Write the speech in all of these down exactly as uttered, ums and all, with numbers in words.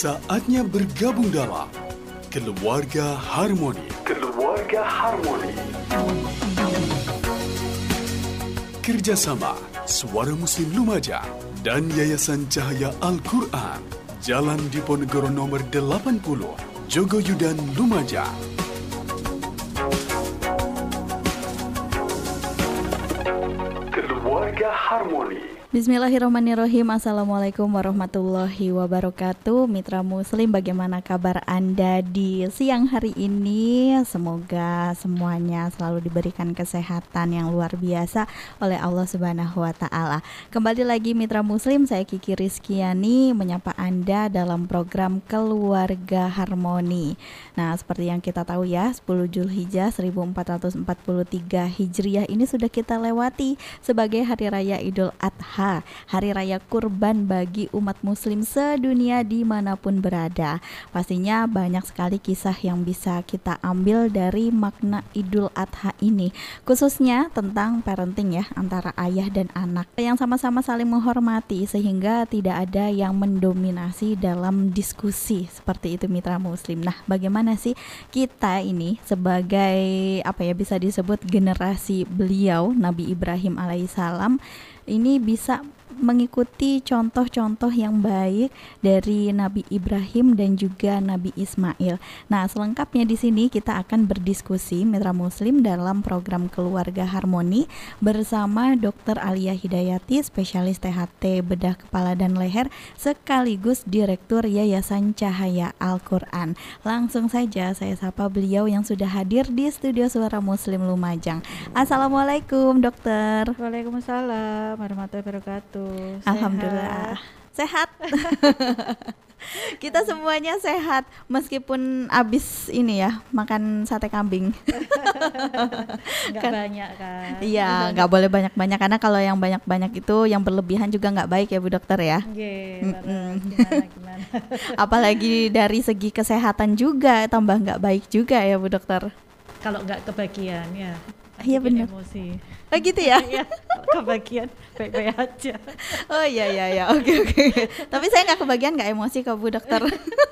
Saatnya bergabung dalam Keluarga Harmoni. Keluarga Harmoni. Kerjasama Suara Muslim Lumajang dan Yayasan Cahaya Al-Quran, Jalan Diponegoro nomor delapan puluh, Jogoyudan, Lumajang. Keluarga Harmoni. Bismillahirrahmanirrahim. Assalamualaikum warahmatullahi wabarakatuh. Mitra Muslim, bagaimana kabar Anda di siang hari ini? Semoga semuanya selalu diberikan kesehatan yang luar biasa oleh Allah Subhanahu wa Ta'ala. Kembali lagi Mitra Muslim, saya Kiki Rizkyani menyapa Anda dalam program Keluarga Harmoni. Nah, seperti yang kita tahu ya, sepuluh Zulhijjah seribu empat ratus empat puluh tiga Hijriah ini sudah kita lewati sebagai Hari Raya Idul Adha, Hari Raya Kurban bagi umat muslim sedunia dimanapun berada. Pastinya banyak sekali kisah yang bisa kita ambil dari makna Idul Adha ini, khususnya tentang parenting ya, antara ayah dan anak yang sama-sama saling menghormati sehingga tidak ada yang mendominasi dalam diskusi seperti itu Mitra Muslim. Nah, bagaimana sih kita ini sebagai apa ya, bisa disebut generasi beliau Nabi Ibrahim alaihissalam ini bisa mengikuti contoh-contoh yang baik dari Nabi Ibrahim dan juga Nabi Ismail. Nah, selengkapnya di sini kita akan berdiskusi Mitra Muslim dalam program Keluarga Harmoni bersama Dokter Alia Hidayati, spesialis T H T bedah kepala dan leher sekaligus Direktur Yayasan Cahaya Al-Quran. Langsung saja saya sapa beliau yang sudah hadir di studio Suara Muslim Lumajang. Assalamualaikum Dokter. Waalaikumsalam warahmatullahi wabarakatuh. Alhamdulillah sehat. Kita semuanya sehat meskipun abis ini ya makan sate kambing. Nggak kan, banyak kan? Iya, nggak boleh banyak-banyak karena kalau yang banyak-banyak itu yang berlebihan juga nggak baik ya Bu Dokter ya. Yeah, gimana, gimana. Apalagi dari segi kesehatan juga tambah nggak baik juga ya Bu Dokter. Kalau nggak kebagian ya. Iya benar. Emosi. Oh gitu ya? Iya, kebagian baik-baik aja. Oh iya iya iya, oke oke. Tapi saya nggak kebagian, nggak emosi kok Bu Dokter.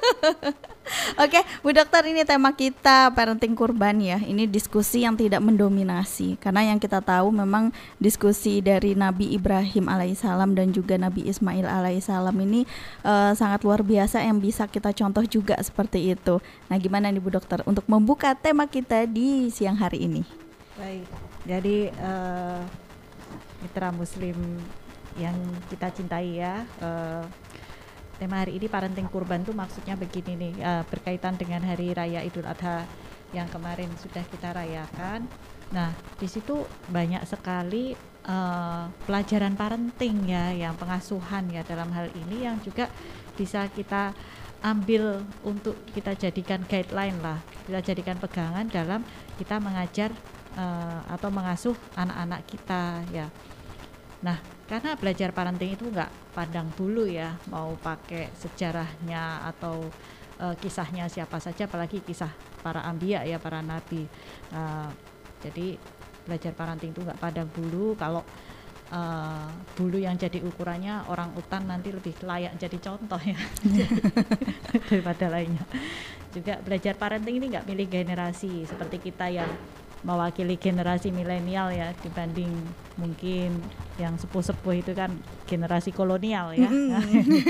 Oke, Bu Dokter, ini tema kita parenting kurban ya. Ini diskusi yang tidak mendominasi karena yang kita tahu memang diskusi dari Nabi Ibrahim alaihissalam dan juga Nabi Ismail alaihissalam ini uh, sangat luar biasa yang bisa kita contoh juga seperti itu. Nah, gimana nih Bu Dokter untuk membuka tema kita di siang hari ini? Baik, jadi uh, mitra muslim yang kita cintai ya, uh, tema hari ini parenting kurban tuh maksudnya begini nih, uh, berkaitan dengan Hari Raya Idul Adha yang kemarin sudah kita rayakan. Nah, di situ banyak sekali uh, pelajaran parenting ya, yang pengasuhan ya dalam hal ini yang juga bisa kita ambil untuk kita jadikan guideline lah, kita jadikan pegangan dalam kita mengajar Uh, atau mengasuh anak-anak kita ya. Nah, karena belajar parenting itu nggak pandang bulu ya, mau pakai sejarahnya atau uh, kisahnya siapa saja, apalagi kisah para anbiya ya, para nabi. Uh, jadi belajar parenting itu nggak pandang bulu. Kalau uh, bulu yang jadi ukurannya orang utan nanti lebih layak jadi contoh ya daripada lainnya. Juga belajar parenting ini nggak milih generasi seperti kita yang mewakili generasi milenial ya, dibanding mungkin yang sepuh-sepuh itu kan generasi kolonial ya. Mm-hmm.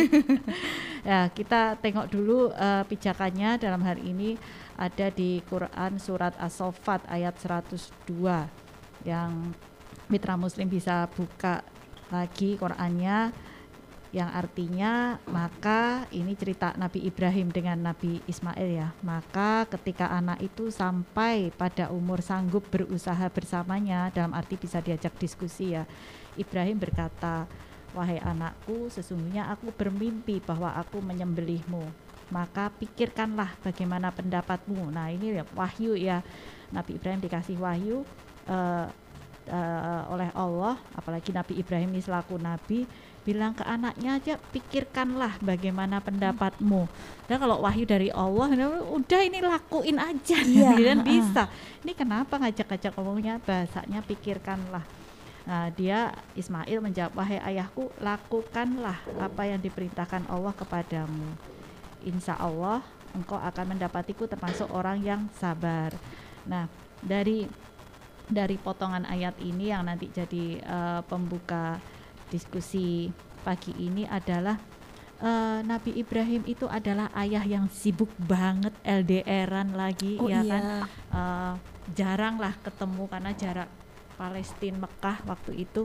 Ya, kita tengok dulu uh, pijakannya dalam hal ini ada di Quran surat As-Saffat ayat seratus dua yang mitra muslim bisa buka lagi Qurannya, yang artinya maka ini cerita Nabi Ibrahim dengan Nabi Ismail ya. Maka ketika anak itu sampai pada umur sanggup berusaha bersamanya, dalam arti bisa diajak diskusi ya, Ibrahim berkata, wahai anakku, sesungguhnya aku bermimpi bahwa aku menyembelihmu, maka pikirkanlah bagaimana pendapatmu. Nah, ini ya, wahyu ya, Nabi Ibrahim dikasih wahyu uh, uh, oleh Allah, apalagi Nabi Ibrahim ini selaku Nabi bilang ke anaknya aja, pikirkanlah bagaimana pendapatmu. Dan kalau wahyu dari Allah, udah ini lakuin aja, iya, dan bisa. Ini kenapa ngajak-ngajak ngomongnya bahasanya pikirkanlah. Nah, dia Ismail menjawab, wahai ayahku, lakukanlah apa yang diperintahkan Allah kepadamu. insya Allah engkau akan mendapatiku termasuk orang yang sabar. Nah, dari dari potongan ayat ini yang nanti jadi uh, pembuka diskusi pagi ini adalah uh, Nabi Ibrahim itu adalah ayah yang sibuk banget L D R-an lagi, oh, ya iya. kan, uh, jarang lah ketemu karena jarak Palestina Mekah waktu itu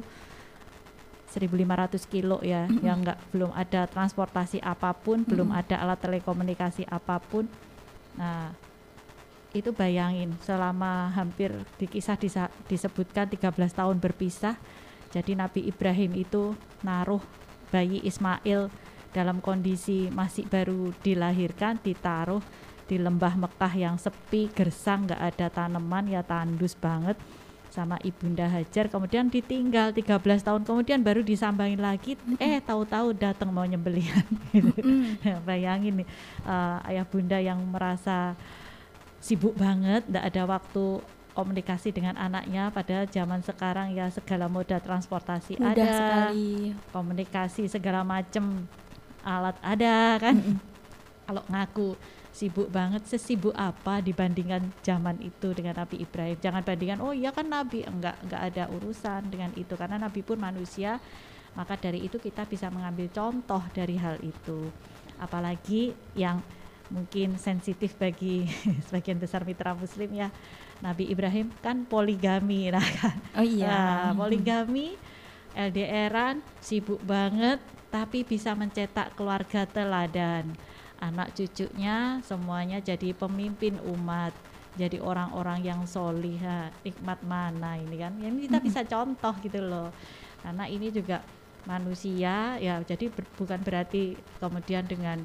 seribu lima ratus kilo ya, mm-hmm. yang enggak, belum ada transportasi apapun, mm-hmm. belum ada alat telekomunikasi apapun. Nah, itu bayangin selama hampir di kisah disa- disebutkan tiga belas tahun berpisah. Jadi Nabi Ibrahim itu naruh bayi Ismail dalam kondisi masih baru dilahirkan, ditaruh di lembah Mekah yang sepi, gersang, gak ada tanaman, ya tandus banget, sama Ibunda Hajar. Kemudian ditinggal tiga belas tahun kemudian baru disambangin lagi, mm-hmm. eh tahu-tahu datang mau nyembelihan gitu. Mm-hmm. Bayangin nih, uh, ayah bunda yang merasa sibuk banget, gak ada waktu komunikasi dengan anaknya. Padahal zaman sekarang ya segala moda transportasi mudah ada sekali, komunikasi segala macam alat ada kan. Mm-hmm. Kalau ngaku sibuk banget, sesibuk apa dibandingkan zaman itu dengan Nabi Ibrahim? Jangan bandingkan, oh iya kan Nabi, enggak, enggak ada urusan dengan itu, karena Nabi pun manusia. Maka dari itu kita bisa mengambil contoh dari hal itu. Apalagi yang mungkin sensitif bagi sebagian besar mitra muslim ya, Nabi Ibrahim kan poligami, nah kan. Oh iya. Nah, poligami, L D R-an, sibuk banget, tapi bisa mencetak keluarga teladan. Anak cucunya semuanya jadi pemimpin umat, jadi orang-orang yang solihah. Nikmat mana ini kan? Yang kita bisa contoh gitu loh. Karena ini juga manusia ya, jadi ber, bukan berarti kemudian dengan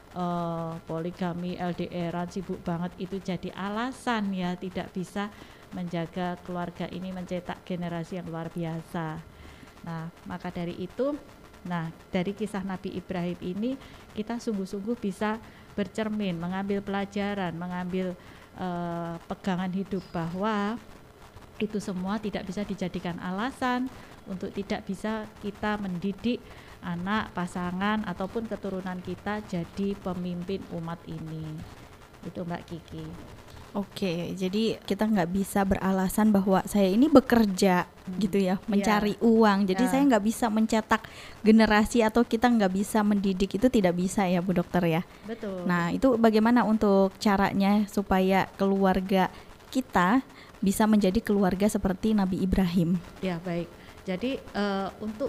Uh, poligami, L D R-an, sibuk banget itu jadi alasan ya tidak bisa menjaga keluarga ini, mencetak generasi yang luar biasa. Nah, maka dari itu, nah dari kisah Nabi Ibrahim ini kita sungguh-sungguh bisa bercermin, mengambil pelajaran, mengambil uh, pegangan hidup bahwa itu semua tidak bisa dijadikan alasan untuk tidak bisa kita mendidik anak, pasangan, ataupun keturunan kita jadi pemimpin umat ini. Itu Mbak Kiki. Oke, jadi kita nggak bisa beralasan bahwa saya ini bekerja hmm. gitu ya, mencari yeah. uang. Jadi yeah. saya nggak bisa mencetak generasi atau kita nggak bisa mendidik, itu tidak bisa ya Bu Dokter ya. Betul. Nah itu bagaimana untuk caranya supaya keluarga kita bisa menjadi keluarga seperti Nabi Ibrahim? Ya baik. Jadi uh, untuk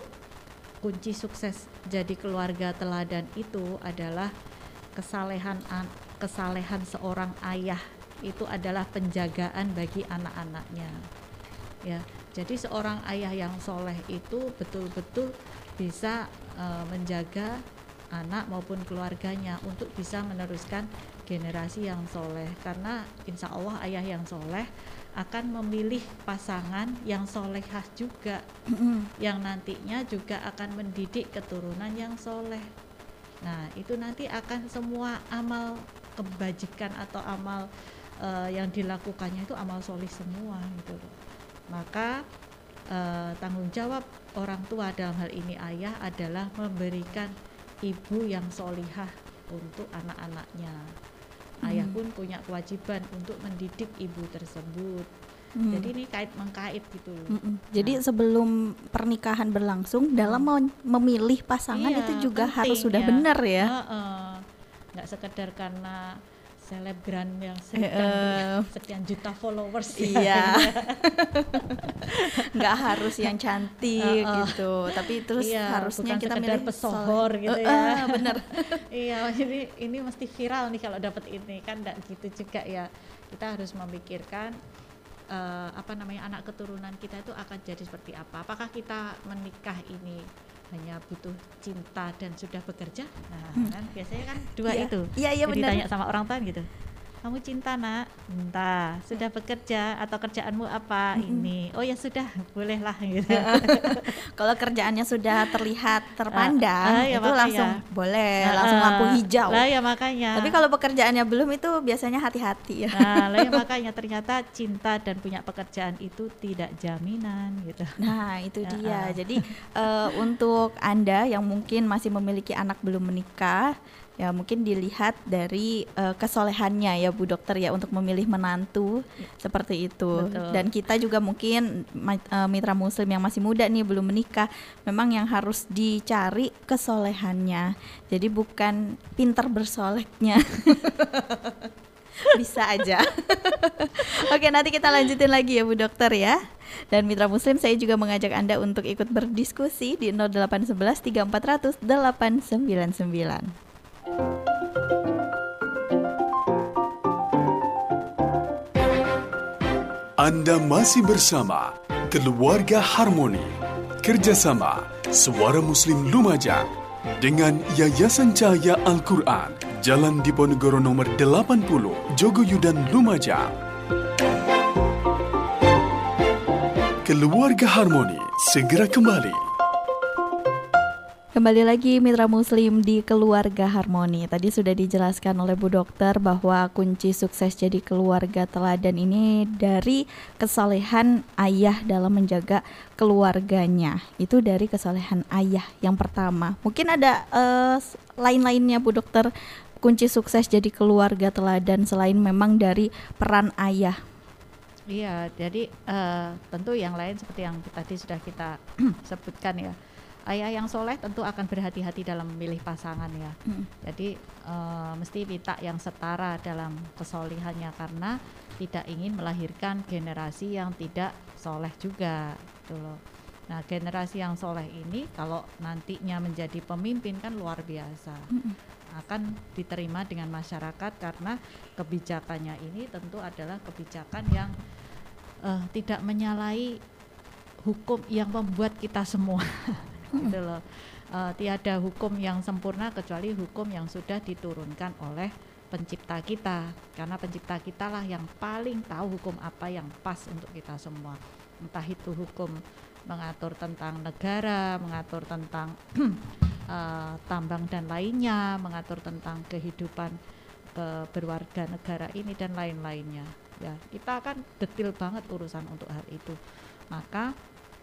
kunci sukses jadi keluarga teladan itu adalah kesalehan kesalehan seorang ayah itu adalah penjagaan bagi anak-anaknya. Ya, jadi seorang ayah yang soleh itu betul-betul bisa uh, menjaga anak maupun keluarganya untuk bisa meneruskan generasi yang soleh. Karena insya Allah ayah yang soleh akan memilih pasangan yang solehah juga, mm-hmm. yang nantinya juga akan mendidik keturunan yang soleh. Nah itu nanti akan semua amal kebajikan atau amal uh, yang dilakukannya itu amal soleh semua gitu loh. Maka uh, tanggung jawab orang tua dalam hal ini ayah adalah memberikan ibu yang solihah untuk anak-anaknya. Ayah pun punya kewajiban untuk mendidik ibu tersebut. Hmm. Jadi ini kait mengkait gitu. Hmm. Jadi nah. sebelum pernikahan berlangsung, hmm. dalam memilih pasangan iya, itu juga penting, harus sudah ya. benar ya. Uh-uh. Nggak sekedar karena selebgram yang sekian, uh, sekian juta followers. Iya. Nggak harus yang cantik uh, uh. gitu, tapi terus iya, harusnya kita milih pesohor gitu uh, ya. Uh, bener. Iya, jadi ini mesti viral nih kalau dapat ini kan, nggak gitu juga ya. Kita harus memikirkan uh, apa namanya anak keturunan kita itu akan jadi seperti apa. Apakah kita menikah ini hanya butuh cinta dan sudah bekerja? Nah, hmm. kan biasanya kan dua ya, itu. Iya, iya benar. Ditanya sama orang tua gitu. Kamu cinta nak? Entah. Sudah bekerja atau kerjaanmu apa? Mm-hmm. Ini. Oh ya sudah, bolehlah gitu. Kalau kerjaannya sudah terlihat terpandang, uh, uh, ya itu makanya. langsung boleh, uh, langsung lampu hijau. Lah ya makanya. Tapi kalau pekerjaannya belum itu biasanya hati-hati ya. Nah, lah ya makanya ternyata cinta dan punya pekerjaan itu tidak jaminan gitu. Nah, itu uh, dia. Uh. Jadi uh, untuk Anda yang mungkin masih memiliki anak belum menikah, Ya mungkin dilihat dari uh, kesolehannya ya Bu Dokter ya untuk memilih menantu seperti itu. Betul. Dan kita juga mungkin uh, mitra muslim yang masih muda nih belum menikah, memang yang harus dicari kesolehannya. Jadi bukan pintar bersolehnya. Bisa aja. Oke, nanti kita lanjutin lagi ya Bu Dokter ya. Dan mitra muslim, saya juga mengajak Anda untuk ikut berdiskusi di nol delapan satu satu tiga empat nol nol delapan sembilan sembilan. Anda masih bersama Keluarga Harmoni, kerjasama Suara Muslim Lumajang dengan Yayasan Cahaya Al-Quran, Jalan Diponegoro nomor delapan puluh, Jogoyudan, Lumajang. Keluarga Harmoni segera kembali. Kembali lagi mitra muslim di Keluarga Harmoni. Tadi sudah dijelaskan oleh Bu Dokter bahwa kunci sukses jadi keluarga teladan ini dari kesalehan ayah dalam menjaga keluarganya. Itu dari kesalehan ayah yang pertama. Mungkin ada uh, lain-lainnya Bu Dokter, kunci sukses jadi keluarga teladan selain memang dari peran ayah. Iya, jadi uh, tentu yang lain seperti yang tadi sudah kita sebutkan ya. Ayah yang soleh tentu akan berhati-hati dalam memilih pasangan ya. Hmm. Jadi uh, mesti minta yang setara dalam kesolihannya karena tidak ingin melahirkan generasi yang tidak soleh juga, gitu loh. Nah, generasi yang soleh ini kalau nantinya menjadi pemimpin kan luar biasa. Hmm. Akan diterima dengan masyarakat karena kebijakannya ini tentu adalah kebijakan yang uh, tidak menyalahi hukum yang membuat kita semua. Gitu loh. Uh, tiada hukum yang sempurna kecuali hukum yang sudah diturunkan oleh pencipta kita, karena pencipta kita lah yang paling tahu hukum apa yang pas untuk kita semua, entah itu hukum mengatur tentang negara, mengatur tentang uh, tambang dan lainnya, mengatur tentang kehidupan uh, berwarga negara ini dan lain-lainnya ya. Kita kan detail banget urusan untuk hal itu. Maka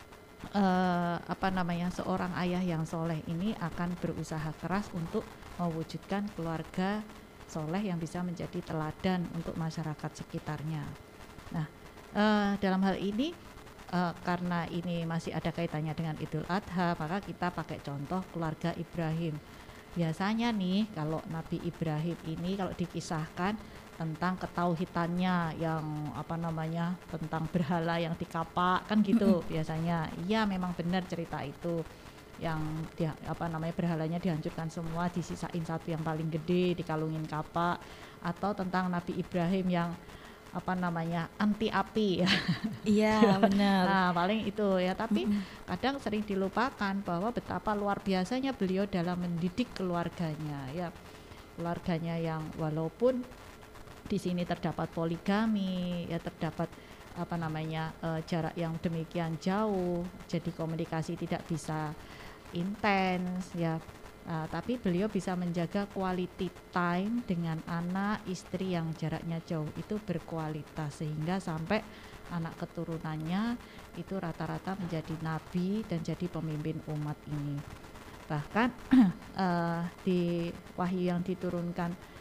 Uh, apa namanya seorang ayah yang soleh ini akan berusaha keras untuk mewujudkan keluarga soleh yang bisa menjadi teladan untuk masyarakat sekitarnya. Nah, uh, dalam hal ini uh, karena ini masih ada kaitannya dengan Idul Adha, maka kita pakai contoh keluarga Ibrahim. Biasanya nih kalau Nabi Ibrahim ini kalau dikisahkan tentang ketauhidannya yang apa namanya tentang berhala yang dikapak kan gitu biasanya. Iya memang benar cerita itu yang dia, apa namanya berhalanya dihancurkan semua, disisain satu yang paling gede dikalungin kapak, atau tentang Nabi Ibrahim yang apa namanya anti api ya. Iya benar. Nah paling itu ya, tapi mm-hmm. kadang sering dilupakan bahwa betapa luar biasanya beliau dalam mendidik keluarganya ya, keluarganya yang walaupun di sini terdapat poligami, ya terdapat apa namanya uh, jarak yang demikian jauh, jadi komunikasi tidak bisa intens ya, uh, tapi beliau bisa menjaga quality time dengan anak istri yang jaraknya jauh itu berkualitas sehingga sampai anak keturunannya itu rata-rata menjadi nabi dan jadi pemimpin umat ini. Bahkan uh, di wahyu yang diturunkan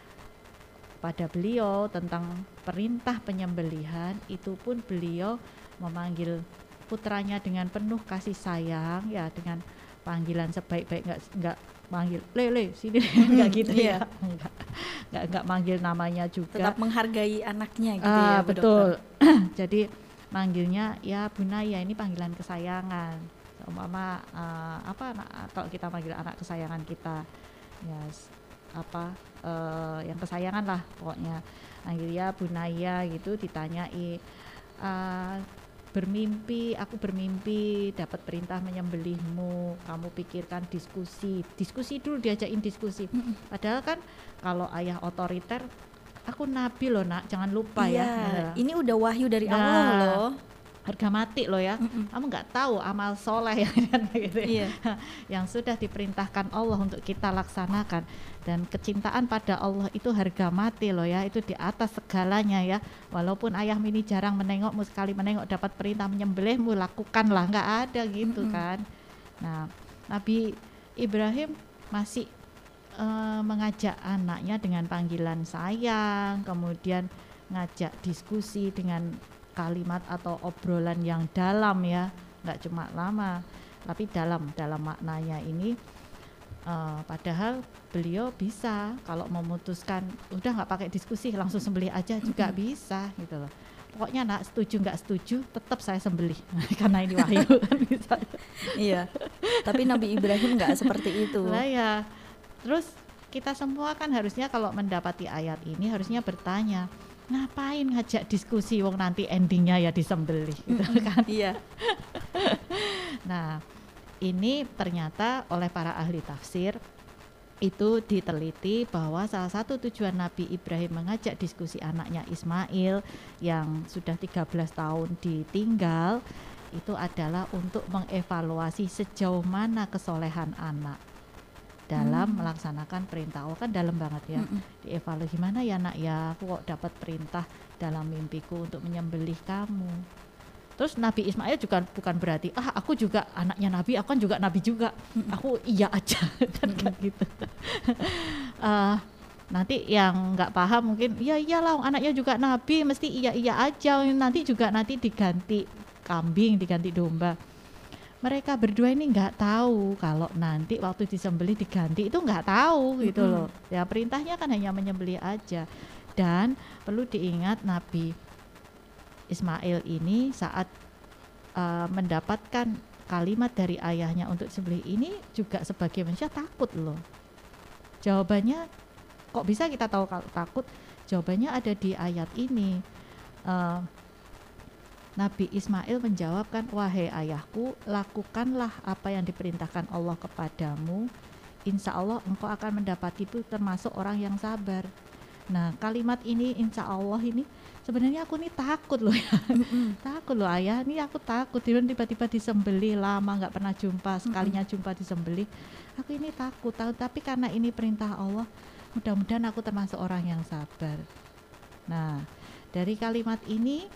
pada beliau tentang perintah penyembelihan itu pun beliau memanggil putranya dengan penuh kasih sayang ya, dengan panggilan sebaik-baik, nggak nggak manggil lele sini nggak gitu ya, nggak nggak nggak manggil namanya juga, tetap menghargai anaknya gitu ah, ya betul. Jadi manggilnya ya Bunaya, ini panggilan kesayangan. Umpama uh, apa anak, kalau kita manggil anak kesayangan kita ya apa uh, yang kesayangan lah pokoknya, manggil ya Bunaya gitu, ditanyai uh, bermimpi, aku bermimpi dapat perintah menyembelihmu, kamu pikirkan diskusi diskusi dulu, diajakin diskusi. Padahal kan kalau ayah otoriter, aku nabi loh nak, jangan lupa iya, ya, ini udah wahyu dari nah, Allah loh, harga mati loh ya. Mm-mm. Kamu nggak tahu amal soleh yang gitu ya, yang sudah diperintahkan Allah untuk kita laksanakan, dan kecintaan pada Allah itu harga mati loh ya, itu di atas segalanya ya. Walaupun ayahmu ini jarang menengokmu, sekali menengok dapat perintah menyembelihmu, lakukanlah, nggak ada gitu. Mm-mm. Kan. Nah, Nabi Ibrahim masih uh, mengajak anaknya dengan panggilan sayang, kemudian ngajak diskusi dengan kalimat atau obrolan yang dalam ya, nggak cuma lama tapi dalam dalam maknanya ini. Uh, padahal beliau bisa kalau memutuskan udah nggak pakai diskusi langsung sembelih aja juga bisa gitu loh. Pokoknya nak setuju nggak setuju tetap saya sembelih karena ini wahyu kan bisa. Iya. Tapi Nabi Ibrahim nggak seperti itu. Lah ya. Terus kita semua kan harusnya kalau mendapati ayat ini harusnya bertanya, ngapain ngajak diskusi wong nanti endingnya ya disembelih gitu kan. Iya. Nah, ini ternyata oleh para ahli tafsir itu diteliti bahwa salah satu tujuan Nabi Ibrahim mengajak diskusi anaknya Ismail yang sudah tiga belas tahun ditinggal itu adalah untuk mengevaluasi sejauh mana kesolehan anak dalam hmm. melaksanakan perintah Allah. Kan dalam banget ya. Hmm. Dievaluasi gimana ya nak ya, aku kok dapat perintah dalam mimpiku untuk menyembelih kamu. Terus Nabi Ismail juga bukan berarti ah aku juga anaknya Nabi, aku kan juga Nabi juga, aku iya aja kan kayak gitu. uh, nanti yang nggak paham mungkin iya iyalah anaknya juga Nabi mesti iya iya aja, nanti juga nanti diganti kambing, diganti domba. Mereka berdua ini nggak tahu kalau nanti waktu disembelih diganti itu nggak tahu gitu mm-hmm. loh. Ya perintahnya kan hanya menyembelih aja. Dan perlu diingat Nabi Ismail ini saat uh, mendapatkan kalimat dari ayahnya untuk sembelih ini juga sebagai manusia takut loh. Jawabannya kok bisa kita tahu kalau takut? Jawabannya ada di ayat ini. Uh, Nabi Ismail menjawabkan, wahai ayahku, lakukanlah apa yang diperintahkan Allah kepadamu. Insya Allah engkau akan mendapati itu termasuk orang yang sabar. Nah kalimat ini insya Allah ini sebenarnya aku nih takut loh ya. Takut loh ayah, ini aku takut tiba-tiba disembelih, lama nggak pernah jumpa, sekalinya jumpa disembelih, aku ini takut, tahu tapi karena ini perintah Allah, mudah-mudahan aku termasuk orang yang sabar. Nah dari kalimat ini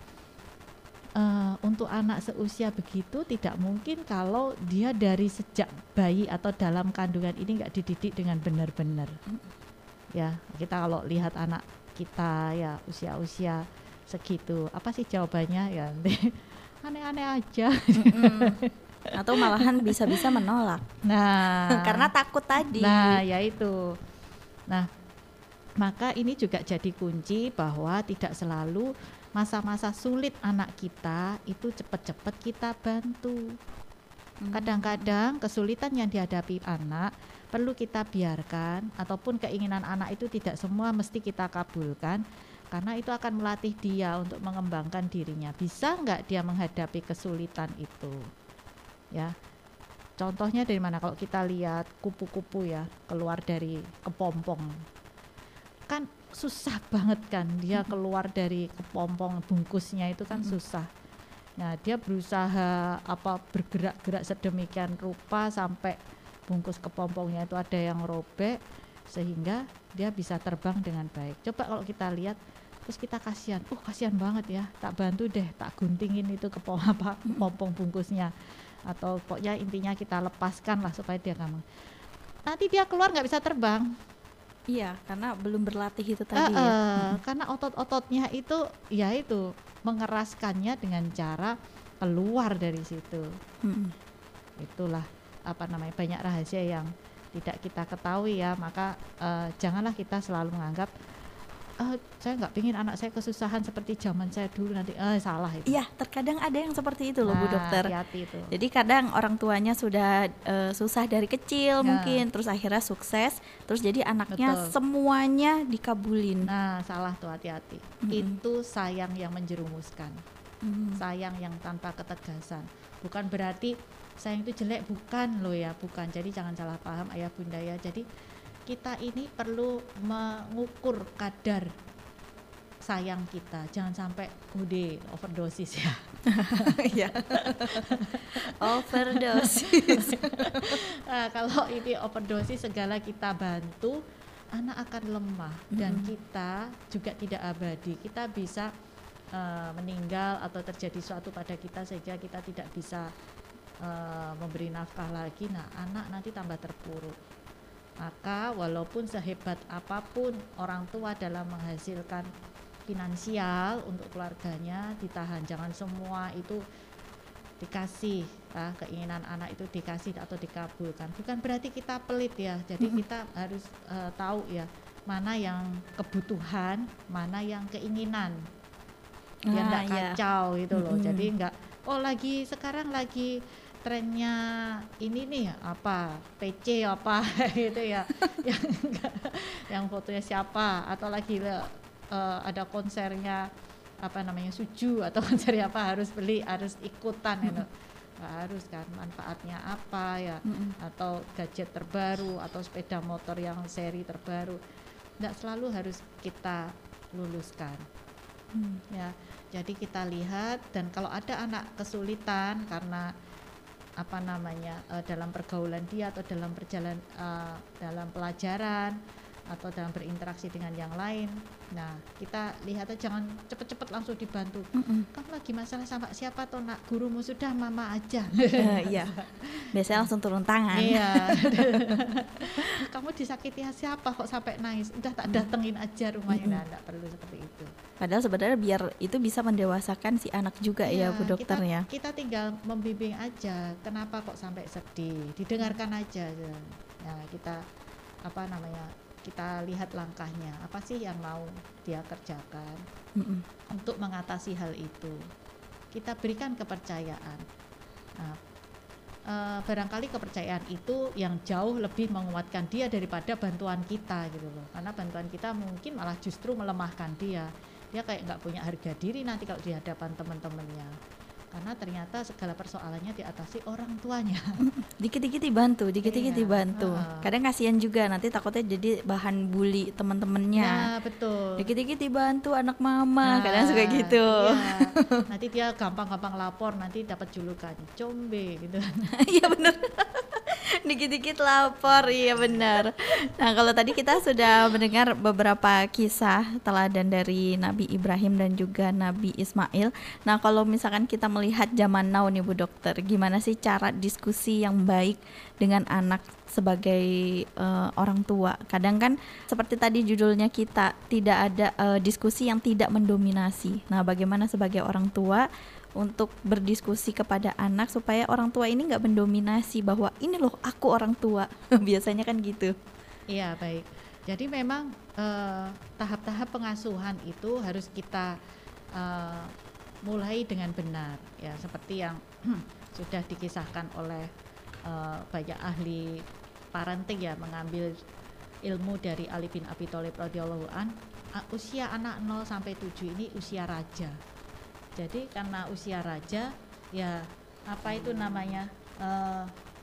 uh, untuk anak seusia begitu tidak mungkin kalau dia dari sejak bayi atau dalam kandungan ini nggak dididik dengan benar-benar. Ya kita kalau lihat anak kita ya usia-usia segitu, apa sih jawabannya ya aneh-aneh aja. Atau malahan bisa-bisa menolak. Nah karena takut tadi. Nah ya itu. Nah maka ini juga jadi kunci bahwa tidak selalu masa-masa sulit anak kita itu cepat-cepat kita bantu. Kadang-kadang kesulitan yang dihadapi anak perlu kita biarkan, ataupun keinginan anak itu tidak semua mesti kita kabulkan, karena itu akan melatih dia untuk mengembangkan dirinya. Bisa nggak dia menghadapi kesulitan itu? Ya, contohnya dari mana? Kalau kita lihat kupu-kupu ya keluar dari kepompong, kan susah banget kan dia keluar dari kepompong bungkusnya itu kan susah. Nah dia berusaha apa bergerak-gerak sedemikian rupa sampai bungkus kepompongnya itu ada yang robek sehingga dia bisa terbang dengan baik. Coba kalau kita lihat terus kita kasihan, uh kasihan banget ya, tak bantu deh, tak guntingin itu kepom apa kepompong bungkusnya, atau pokoknya intinya kita lepaskan lah supaya dia gampang. Nanti dia keluar nggak bisa terbang. Iya, karena belum berlatih itu tadi. Uh, uh, ya. Karena otot-ototnya itu ya itu mengeraskannya dengan cara keluar dari situ. Hmm. Itulah apa namanya banyak rahasia yang tidak kita ketahui ya, maka uh, janganlah kita selalu menganggap uh, saya nggak pingin anak saya kesusahan seperti zaman saya dulu nanti uh, salah itu. Iya, terkadang ada yang seperti itu loh, nah, Bu Dokter. Hati-hati itu. Jadi kadang orang tuanya sudah uh, susah dari kecil ya. Mungkin terus akhirnya sukses, terus jadi anaknya Betul. Semuanya dikabulin. Nah, salah tuh, hati-hati. Mm-hmm. Itu sayang yang menjerumuskan. Mm-hmm. Sayang yang tanpa ketegasan. Bukan berarti sayang itu jelek, bukan loh ya, bukan. Jadi jangan salah paham ayah bunda ya. Jadi kita ini perlu mengukur kadar sayang kita, jangan sampai udah overdosis ya. Ya. Overdosis. Nah, kalau ini overdosis segala kita bantu, anak akan lemah dan mm-hmm. kita juga tidak abadi. Kita bisa uh, meninggal atau terjadi sesuatu pada kita sehingga kita tidak bisa Uh, memberi nafkah lagi. Nah anak nanti tambah terpuruk. Maka walaupun sehebat apapun orang tua dalam menghasilkan finansial untuk keluarganya, ditahan, jangan semua itu dikasih, ah, keinginan anak itu dikasih atau dikabulkan. Bukan berarti kita pelit ya, jadi Mm-mm. kita harus uh, tahu ya mana yang kebutuhan, mana yang keinginan, biar Ah, nggak ya. kacau gitu loh. Mm-mm. Jadi nggak, oh lagi sekarang lagi trennya ini nih apa P C apa gitu ya, yang enggak, yang fotonya siapa, atau lagi uh, ada konsernya apa namanya Suju atau konser apa, harus beli, harus ikutan ya, nggak harus kan, manfaatnya apa ya, Mm-mm. atau gadget terbaru atau sepeda motor yang seri terbaru, nggak selalu harus kita luluskan. Hmm. Ya, jadi kita lihat, dan kalau ada anak kesulitan karena apa namanya uh, dalam pergaulan dia atau dalam perjalanan uh, dalam pelajaran atau dalam berinteraksi dengan yang lain, nah kita lihat aja, jangan cepet-cepet langsung dibantu. Mm-mm. Kamu lagi masalah sama siapa toh nak? Gurumu, sudah mama aja. Eh, iya, biasanya langsung turun tangan. Iya. Kamu disakiti siapa kok sampai nangis? Udah tak datengin aja rumahnya. Mm-mm. Nah, enggak perlu seperti itu. Padahal sebenarnya biar itu bisa mendewasakan si anak juga ya, Bu Dokter kita, ya. Kita tinggal membimbing aja. Kenapa kok sampai sedih? Didengarkan aja. Nah, kita apa namanya? Kita lihat langkahnya. Apa sih yang mau dia kerjakan Mm-mm. untuk mengatasi hal itu? Kita berikan kepercayaan. Nah, Uh, barangkali kepercayaan itu yang jauh lebih menguatkan dia daripada bantuan kita gitu loh, karena bantuan kita mungkin malah justru melemahkan dia. Dia kayak nggak punya harga diri nanti kalau di hadapan teman-temannya, karena ternyata segala persoalannya diatasi orang tuanya. Dikit-dikit dibantu, dikit-dikit Iya, dibantu. uh-uh. Kadang kasihan juga, nanti takutnya jadi bahan bully teman-temannya. Nah, betul. Dikit-dikit dibantu anak mama, Nah, kadang suka gitu. Iya. Nanti dia gampang-gampang lapor, nanti dapat julukan combe gitu. Iya benar. Dikit-dikit lapor, iya benar. Nah, kalau tadi kita sudah mendengar beberapa kisah teladan dari Nabi Ibrahim dan juga Nabi Ismail. Nah, kalau misalkan kita melihat zaman now nih Bu Dokter, gimana sih cara diskusi yang baik dengan anak sebagai uh, orang tua? Kadang kan seperti tadi judulnya kita, tidak ada uh, diskusi yang tidak mendominasi. Nah, bagaimana sebagai orang tua untuk berdiskusi kepada anak supaya orang tua ini nggak mendominasi bahwa ini loh aku orang tua. Biasanya kan gitu. Iya, baik. Jadi memang eh, tahap-tahap pengasuhan itu harus kita eh, mulai dengan benar ya, seperti yang sudah dikisahkan oleh eh, banyak ahli parenting ya, mengambil ilmu dari Ali bin Abi Thalib radhiyallahu an. Usia anak nol sampai tujuh ini usia raja. Jadi karena usia raja ya, apa itu namanya, uh,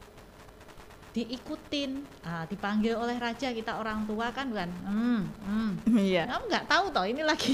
diikutin, uh, dipanggil oleh raja, kita orang tua kan bukan, hmm, hmm. Iya. Kamu nggak tahu toh ini lagi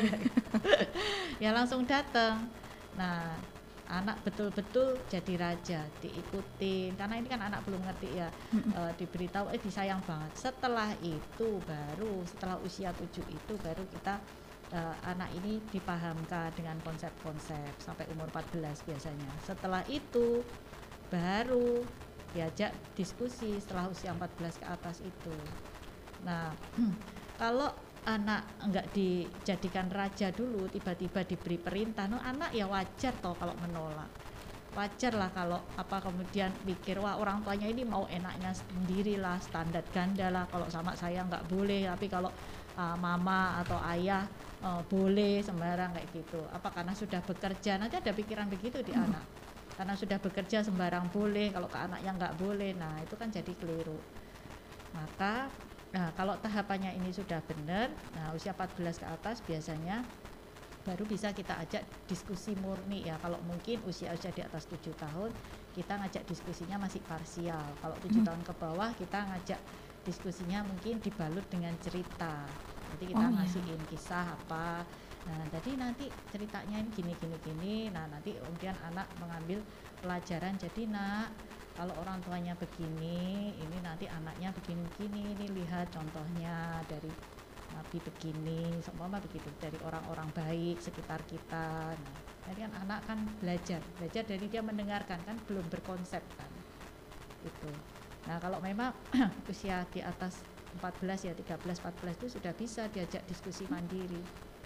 ya langsung datang. Nah, anak betul-betul jadi raja, diikutin, karena ini kan anak belum ngerti ya, uh, diberitahu, eh disayang banget. Setelah itu baru, setelah usia tujuh itu baru kita Uh, anak ini dipahamkan dengan konsep-konsep sampai umur empat belas biasanya. Setelah itu baru diajak diskusi setelah usia empat belas ke atas itu. Nah, kalau anak enggak dijadikan raja dulu, tiba-tiba diberi perintah, no, anak ya wajar toh kalau menolak. Wajar lah kalau apa kemudian pikir, wah orang tuanya ini mau enaknya sendiri lah, standar ganda lah, kalau sama saya nggak boleh, tapi kalau uh, mama atau ayah uh, boleh sembarang kayak gitu. Apa karena sudah bekerja, nanti ada pikiran begitu di hmm. anak, karena sudah bekerja sembarang boleh, kalau ke anak yang nggak boleh. Nah itu kan jadi keliru. Maka nah, kalau tahapannya ini sudah benar, nah usia empat belas ke atas biasanya baru bisa kita ajak diskusi murni ya. Kalau mungkin usia-usia di atas tujuh tahun kita ngajak diskusinya masih parsial. Kalau tujuh hmm. tahun ke bawah kita ngajak diskusinya mungkin dibalut dengan cerita. Nanti kita oh, ngasihin iya. kisah apa. Nah, jadi nanti ceritanya ini gini gini gini. Nah, nanti kemudian anak mengambil pelajaran. Jadi nak, kalau orang tuanya begini, ini nanti anaknya begini-begini. Ini lihat contohnya dari Nabi begini, seumpama begitu, dari orang-orang baik sekitar kita. Nah, jadi kan anak kan belajar, belajar dari dia mendengarkan, kan belum berkonsep kan, itu. Nah kalau memang usia di atas empat belas ya tiga belas empat belas itu sudah bisa diajak diskusi mandiri.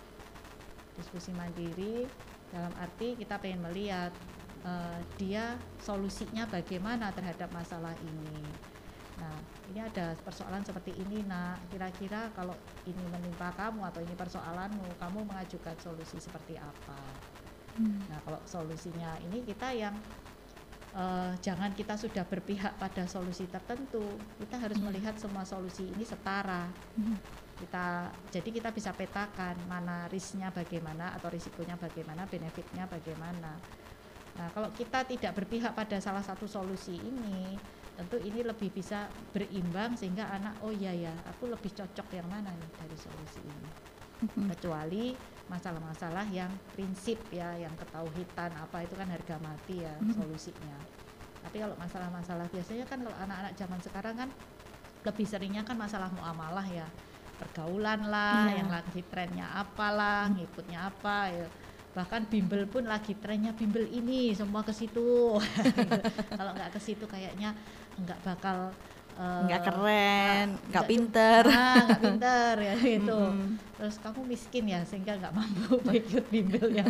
Diskusi mandiri dalam arti kita pengen melihat uh, dia solusinya bagaimana terhadap masalah ini. Nah ini ada persoalan seperti ini nak, kira-kira kalau ini menimpa kamu atau ini persoalanmu, kamu mengajukan solusi seperti apa. Hmm. Nah kalau solusinya ini kita yang uh, jangan kita sudah berpihak pada solusi tertentu, kita harus hmm. melihat semua solusi ini setara. Hmm. Kita jadi kita bisa petakan mana risknya bagaimana atau risikonya bagaimana, benefitnya bagaimana. Nah kalau kita tidak berpihak pada salah satu solusi ini, tentu ini lebih bisa berimbang sehingga anak oh iya ya aku lebih cocok yang mana nih dari solusi ini. Mm-hmm. Kecuali masalah-masalah yang prinsip ya, yang ketauhidan apa itu kan harga mati ya mm-hmm. solusinya. Tapi kalau masalah-masalah biasanya kan kalau anak-anak zaman sekarang kan lebih seringnya kan masalah muamalah ya, pergaulan lah, yeah. yang lagi trennya apalah, mm-hmm. ngikutnya apa ya. Bahkan bimbel pun lagi trennya bimbel ini semua ke situ. Kalau nggak ke situ kayaknya nggak bakal uh, nggak keren, nggak pinter, ah, nggak pinter ya itu. Mm-hmm. Terus kamu miskin ya sehingga nggak mampu ikut bimbelnya.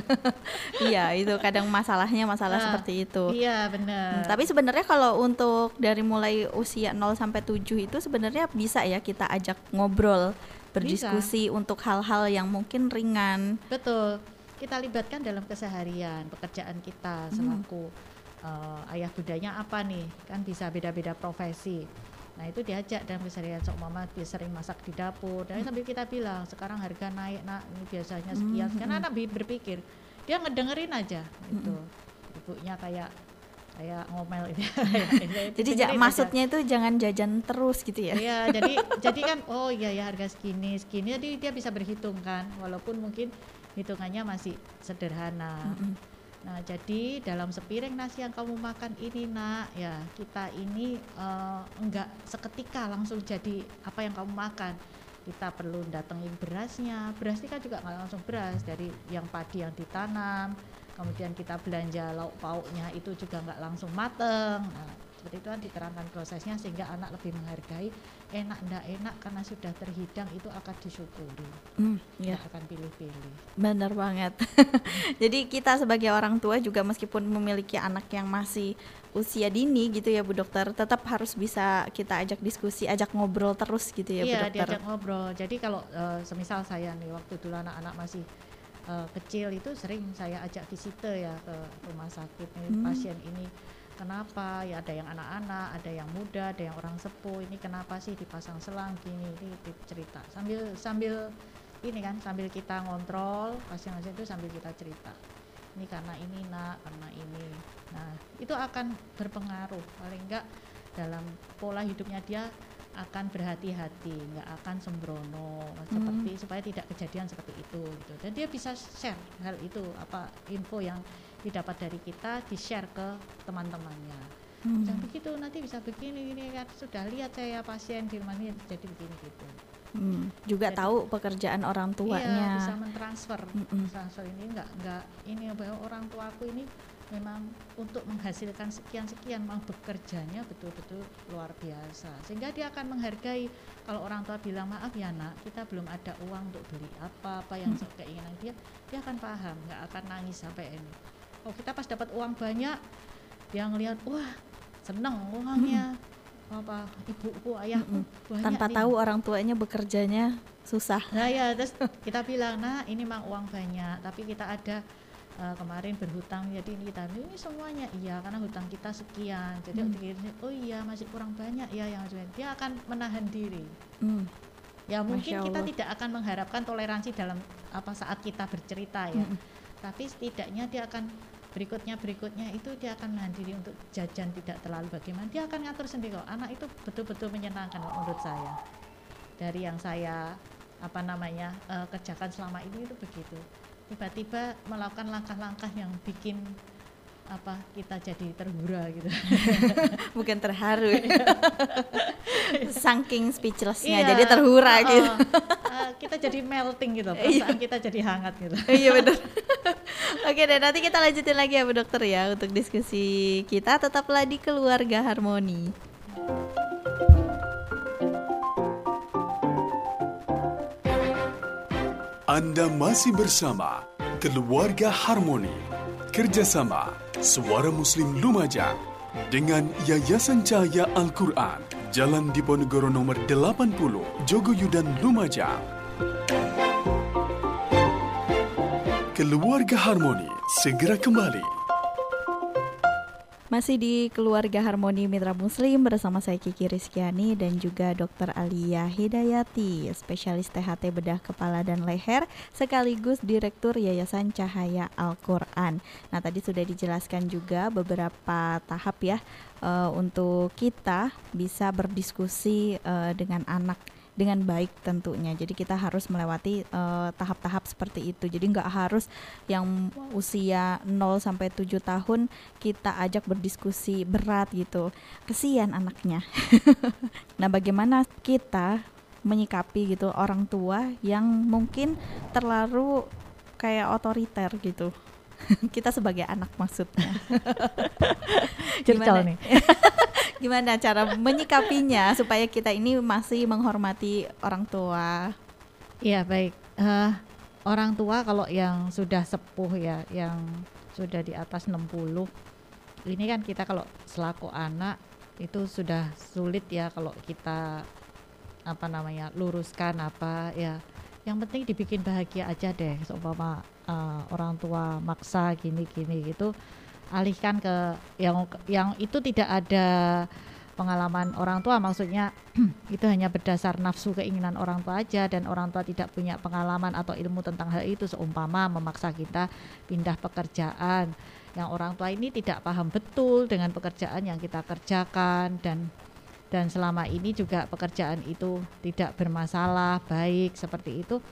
Iya itu kadang masalahnya masalah nah, seperti itu. Iya benar. Hmm, tapi sebenarnya kalau untuk dari mulai usia nol sampai tujuh itu sebenarnya bisa ya kita ajak ngobrol, berdiskusi bisa. Untuk hal-hal yang mungkin ringan. Betul. Kita libatkan dalam keseharian pekerjaan kita selaku hmm. uh, ayah budanya apa nih, kan bisa beda-beda profesi. Nah itu diajak dalam keseharian, sok mama dia sering masak di dapur dan hmm. sambil kita bilang sekarang harga naik nak, ini biasanya sekian hmm. karena anak berpikir dia ngedengerin aja itu hmm. ibunya kayak kayak ngomel itu. Jadi ja, maksudnya itu jangan jajan terus gitu ya. Iya, jadi jadi kan oh iya ya harga segini segini, jadi dia bisa berhitung kan walaupun mungkin hitungannya masih sederhana. Mm-hmm. Nah jadi dalam sepiring nasi yang kamu makan ini nak ya kita ini uh, enggak seketika langsung jadi apa yang kamu makan. Kita perlu datengin berasnya, beras ini kan juga nggak langsung beras dari yang padi yang ditanam, kemudian kita belanja lauk pauknya itu juga nggak langsung mateng. Nah, seperti itu kan diterangkan prosesnya sehingga anak lebih menghargai enak ndak enak karena sudah terhidang itu akan disyukuri, hmm, ya. akan pilih-pilih. Benar banget. Jadi kita sebagai orang tua juga meskipun memiliki anak yang masih usia dini gitu ya Bu Dokter, tetap harus bisa kita ajak diskusi, ajak ngobrol terus gitu ya, iya, Bu Dokter. Iya diajak ngobrol. Jadi kalau uh, semisal saya nih waktu dulu anak-anak masih uh, kecil itu sering saya ajak visite ya ke rumah sakit nih, hmm. pasien ini kenapa ya, ada yang anak-anak, ada yang muda, ada yang orang sepuh, ini kenapa sih dipasang selang gini, ini cerita sambil sambil ini kan sambil kita ngontrol pasien-pasien itu sambil kita cerita ini karena ini nak, karena ini. Nah itu akan berpengaruh paling enggak dalam pola hidupnya dia akan berhati-hati, nggak akan sembrono hmm. seperti supaya tidak kejadian seperti itu gitu. Dan dia bisa share hal itu apa info yang didapat dari kita di share ke teman-temannya. Hmm. Jangan begitu nanti bisa begini ini kan sudah lihat saya pasien di rumah ini jadi begini gitu. Hmm. Juga jadi, tahu pekerjaan orang tuanya. Iya bisa mentransfer. Hmm. Transfer ini nggak nggak ini bahwa orang tuaku ini memang untuk menghasilkan sekian-sekian memang bekerjanya betul-betul luar biasa sehingga dia akan menghargai kalau orang tua bilang maaf ya nak kita belum ada uang untuk beli apa-apa yang hmm. keinginan dia, dia akan paham, nggak akan nangis sampai ini. Oh kita pas dapat uang banyak dia ngelihat wah seneng uangnya hmm. apa ibuku ayahku hmm. banyak tanpa nih. Tahu orang tuanya bekerjanya susah. Nah ya terus kita bilang nah ini memang uang banyak tapi kita ada Uh, kemarin berhutang jadi ini kita ini semuanya iya karena hutang kita sekian jadi hmm. oh iya masih kurang banyak ya yang dia akan menahan diri hmm. ya mungkin kita tidak akan mengharapkan toleransi dalam apa saat kita bercerita ya hmm. tapi setidaknya dia akan berikutnya berikutnya itu dia akan menahan diri untuk jajan tidak terlalu bagaimana dia akan ngatur sendiri kok. Anak itu betul-betul menyenangkan menurut saya dari yang saya apa namanya uh, kerjakan selama ini itu begitu. Tiba-tiba melakukan langkah-langkah yang bikin apa kita jadi terhura gitu. Bukan terharu. Saking speechlessnya iya, jadi terhura uh, gitu. Uh, kita jadi melting gitu, perasaan kita jadi hangat gitu. Iya benar. Oke deh, nanti kita lanjutin lagi ya Bu Dokter ya untuk diskusi kita. Tetaplah di Keluarga Harmoni. Anda masih bersama Keluarga Harmoni, kerjasama Suara Muslim Lumajang dengan Yayasan Cahaya Al-Quran, Jalan Diponegoro nomor delapan puluh, Jogoyudan, Lumajang. Keluarga Harmoni segera kembali. Masih di Keluarga Harmoni Mitra Muslim bersama saya Kiki Rizkyani dan juga dokter Alia Hidayati, spesialis T H T bedah kepala dan leher sekaligus Direktur Yayasan Cahaya Al-Quran. Nah, tadi sudah dijelaskan juga beberapa tahap ya uh, untuk kita bisa berdiskusi uh, dengan anak dengan baik tentunya. Jadi kita harus melewati uh, tahap-tahap seperti itu. Jadi nggak harus yang usia nol sampai tujuh tahun kita ajak berdiskusi berat gitu. Kesian anaknya. Nah, bagaimana kita menyikapi gitu orang tua yang mungkin terlalu kayak otoriter gitu. Kita sebagai anak maksudnya. Gimana nih? Gimana cara menyikapinya supaya kita ini masih menghormati orang tua? Iya, baik. Uh, orang tua kalau yang sudah sepuh ya, yang sudah di atas enam puluh, ini kan kita kalau selaku anak itu sudah sulit ya kalau kita apa namanya luruskan apa ya. Yang penting dibikin bahagia aja deh. Seumpama uh, orang tua maksa gini-gini gitu, alihkan ke yang yang itu tidak ada pengalaman orang tua, maksudnya itu hanya berdasar nafsu keinginan orang tua aja dan orang tua tidak punya pengalaman atau ilmu tentang hal itu. Seumpama memaksa kita pindah pekerjaan yang orang tua ini tidak paham betul dengan pekerjaan yang kita kerjakan dan dan selama ini juga pekerjaan itu tidak bermasalah, baik seperti itu,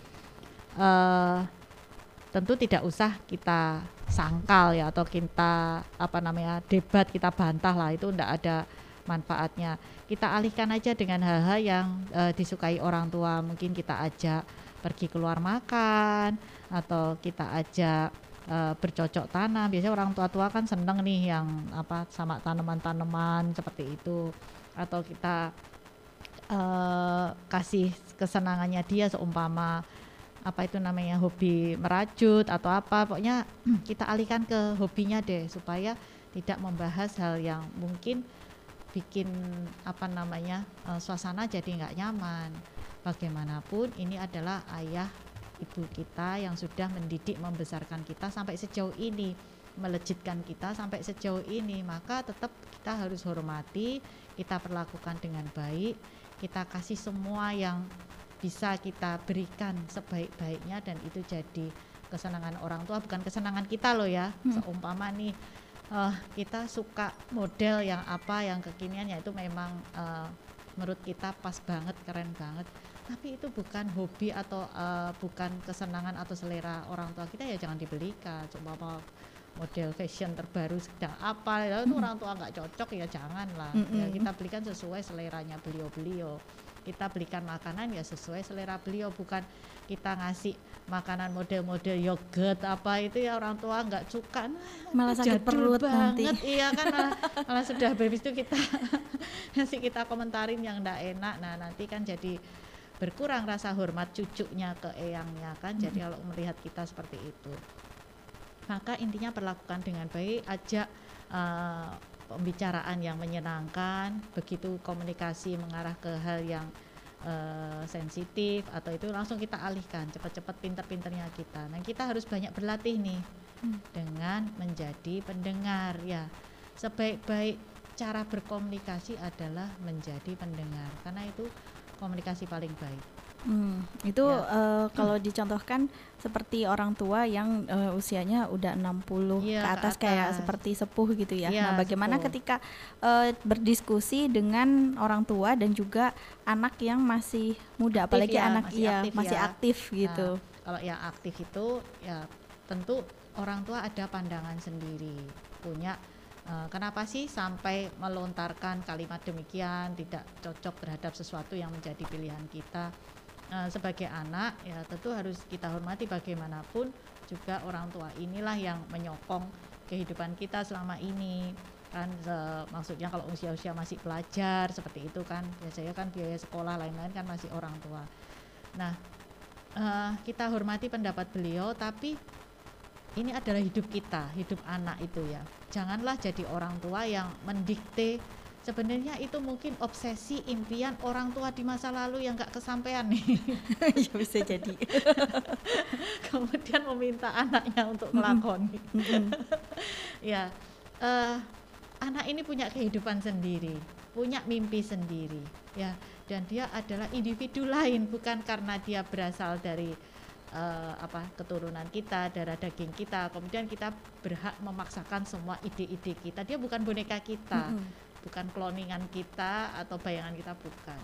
uh, tentu tidak usah kita sangkal ya atau kita apa namanya debat, kita bantah lah, itu tidak ada manfaatnya. Kita alihkan aja dengan hal-hal yang uh, disukai orang tua. Mungkin kita ajak pergi keluar makan atau kita ajak uh, bercocok tanam. Biasanya orang tua-tua kan seneng nih yang apa sama tanaman-tanaman seperti itu. Atau kita uh, kasih kesenangannya dia, seumpama apa itu namanya hobi merajut atau apa, pokoknya kita alihkan ke hobinya deh supaya tidak membahas hal yang mungkin bikin apa namanya uh, suasana jadi nggak nyaman. Bagaimanapun ini adalah ayah ibu kita yang sudah mendidik membesarkan kita sampai sejauh ini, melejitkan kita sampai sejauh ini, maka tetap kita harus hormati, kita perlakukan dengan baik, kita kasih semua yang bisa kita berikan sebaik-baiknya dan itu jadi kesenangan orang tua, bukan kesenangan kita loh ya. hmm. Seumpama nih uh, kita suka model yang apa yang kekinian, ya itu memang uh, menurut kita pas banget, keren banget, tapi itu bukan hobi atau uh, bukan kesenangan atau selera orang tua kita, ya jangan dibelikan. Coba model fashion terbaru sedang apa ya, itu orang tua nggak cocok, ya janganlah. mm-hmm. Ya kita belikan sesuai seleranya beliau-beliau, kita belikan makanan ya sesuai selera beliau, bukan kita ngasih makanan model-model yogurt apa itu ya orang tua nggak suka, nah, malah sakit perut banget. Nanti Iya kan, malah, malah sudah habis itu kita ngasih kita komentarin yang nggak enak, nah nanti kan jadi berkurang rasa hormat cucunya ke eyangnya kan. mm-hmm. Jadi kalau melihat kita seperti itu, maka intinya perlakukan dengan baik, ajak uh, pembicaraan yang menyenangkan. Begitu komunikasi mengarah ke hal yang uh, sensitif atau itu langsung kita alihkan cepat-cepat, pinter-pinternya kita. Nah kita harus banyak berlatih nih hmm. dengan menjadi pendengar ya. Sebaik-baik cara berkomunikasi adalah menjadi pendengar, karena itu komunikasi paling baik. Hmm, itu ya. uh, kalau hmm. dicontohkan seperti orang tua yang uh, usianya udah enam puluh ya, ke, atas, ke atas kayak seperti sepuh gitu ya. ya nah, bagaimana sepuh. ketika uh, berdiskusi dengan orang tua dan juga anak yang masih muda, aktif apalagi ya, anak masih iya aktif masih ya. aktif gitu. Nah, kalau yang aktif itu ya tentu orang tua ada pandangan sendiri, punya uh, kenapa sih sampai melontarkan kalimat demikian, tidak cocok terhadap sesuatu yang menjadi pilihan kita. Uh, sebagai anak ya tentu harus kita hormati, bagaimanapun juga orang tua inilah yang menyokong kehidupan kita selama ini kan. Se- maksudnya kalau usia-usia masih pelajar seperti itu kan biasanya kan biaya sekolah lain-lain kan masih orang tua. Nah uh, kita hormati pendapat beliau, tapi ini adalah hidup kita, hidup anak itu ya. Janganlah jadi orang tua yang mendikte. Sebenarnya itu mungkin obsesi impian orang tua di masa lalu yang gak kesampaian nih. Ya bisa jadi. Kemudian meminta anaknya untuk melakoni. Ya, uh, anak ini punya kehidupan sendiri, punya mimpi sendiri, ya. Dan dia adalah individu lain, bukan karena dia berasal dari uh, apa keturunan kita, darah daging kita. Kemudian kita berhak memaksakan semua ide-ide kita. Dia bukan boneka kita. Mm-hmm. Bukan kloningan kita atau bayangan kita, bukan.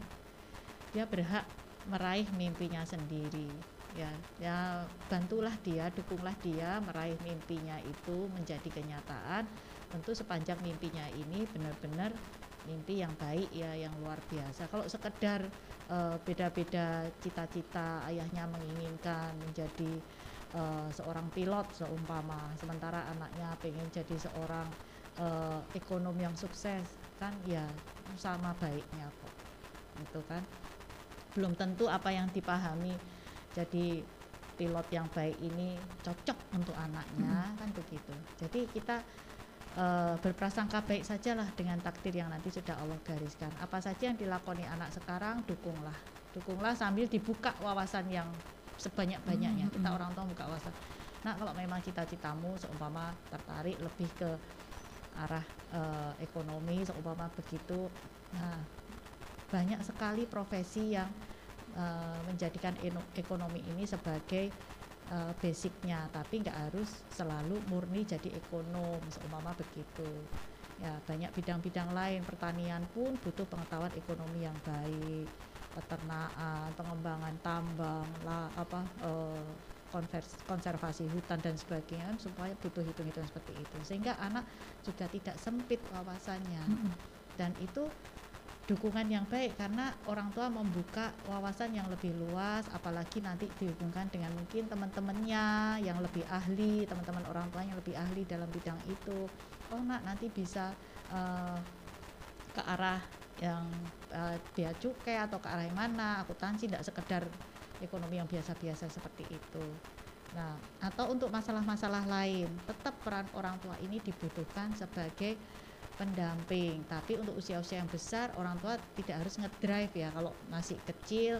Dia berhak meraih mimpinya sendiri, ya. Ya, bantulah dia, dukunglah dia meraih mimpinya itu menjadi kenyataan. Tentu sepanjang mimpinya ini benar-benar mimpi yang baik ya, yang luar biasa. Kalau sekedar uh, beda-beda cita-cita, ayahnya menginginkan menjadi uh, seorang pilot seumpama, sementara anaknya pengen jadi seorang uh, ekonom yang sukses, kan ya sama baiknya kok, itu kan. Belum tentu apa yang dipahami jadi pilot yang baik ini cocok untuk anaknya, hmm. kan begitu. Jadi kita uh, berprasangka baik sajalah dengan takdir yang nanti sudah Allah gariskan. Apa saja yang dilakoni anak sekarang, dukunglah, dukunglah sambil dibuka wawasan yang sebanyak-banyaknya. Hmm. Kita orang tua buka wawasan. Nah, kalau memang cita-citamu seumpama tertarik lebih ke arah uh, ekonomi seumpama begitu, nah banyak sekali profesi yang uh, menjadikan eno- ekonomi ini sebagai uh, basicnya, tapi nggak harus selalu murni jadi ekonom seumpama begitu ya. Banyak bidang-bidang lain, pertanian pun butuh pengetahuan ekonomi yang baik, peternakan, pengembangan tambang lah, apa uh, konservasi hutan dan sebagainya, supaya butuh hitung-hitungan seperti itu, sehingga anak juga tidak sempit wawasannya. Mm-hmm. Dan itu dukungan yang baik karena orang tua membuka wawasan yang lebih luas, apalagi nanti dihubungkan dengan mungkin teman-temannya yang lebih ahli, teman-teman orang tua yang lebih ahli dalam bidang itu. Oh nak, nanti bisa uh, ke arah yang uh, bea cukai atau ke arah yang mana, akuntansi, tidak sekedar ekonomi yang biasa-biasa seperti itu. Nah, atau untuk masalah-masalah lain, tetap peran orang tua ini dibutuhkan sebagai pendamping. Tapi untuk usia-usia yang besar, orang tua tidak harus ngedrive ya. Kalau masih kecil,